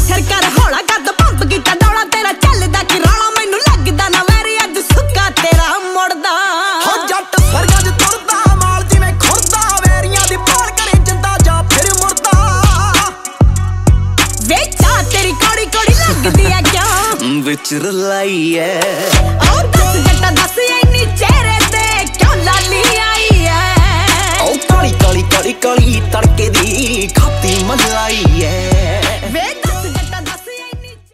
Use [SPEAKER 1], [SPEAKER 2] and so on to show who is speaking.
[SPEAKER 1] ਮੱਛਰ ਕਰ ਹੌਲਾ ਕੱਦ ਪੰਪ ਕੀਤਾ ਡੌਲਾ ਤੇਰਾ ਚੱਲਦਾ ਕਿ ਰੌਲਾ ਮੈਨੂੰ ਲੱਗਦਾ ਨਾ ਵੈਰੀ ਅੱਜ ਸੁੱਕਾ ਤੇਰਾ ਮੁੜਦਾ
[SPEAKER 2] ਹੋ ਜੱਟ ਸਰਗਜ ਤੁਰਦਾ ਮਾਲ ਜਿਵੇਂ ਖੁਰਦਾ ਵੈਰੀਆਂ ਦੀ ਪਾਲ ਕਰੇ ਜਿੰਦਾ ਜਾਂ ਫਿਰ ਮੁਰਦਾ
[SPEAKER 1] ਵੇ ਚਾਹ ਤੇਰੀ ਕੋੜੀ ਕੋੜੀ ਲੱਗਦੀ ਐ ਕਿਉਂ
[SPEAKER 2] ਵਿੱਚ ਰਲਾਈ ਐ
[SPEAKER 1] ਉਹ ਦੱਸ ਜੱਟਾ ਦੱਸ ਇੰਨੀ ਚਿਹਰੇ